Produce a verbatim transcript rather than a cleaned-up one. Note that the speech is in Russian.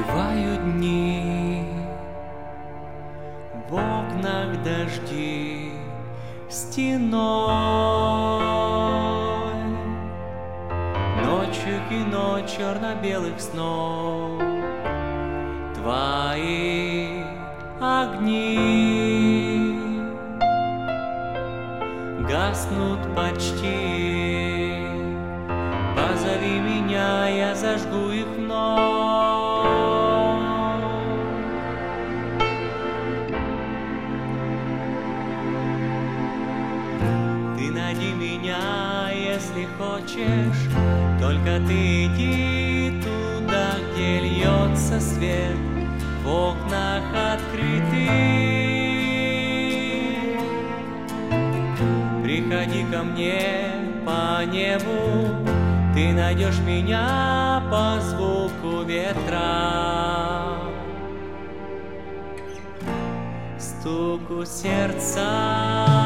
Убивают дни, в окнах дожди стеной. Ночью кино черно-белых снов, твои огни гаснут почти. Позови меня, я зажгу их вновь. Ты найди меня, если хочешь, только ты иди туда, где льется свет, в окнах открытых. Приходи ко мне по небу, ты найдешь меня по звуку ветра, стуку сердца.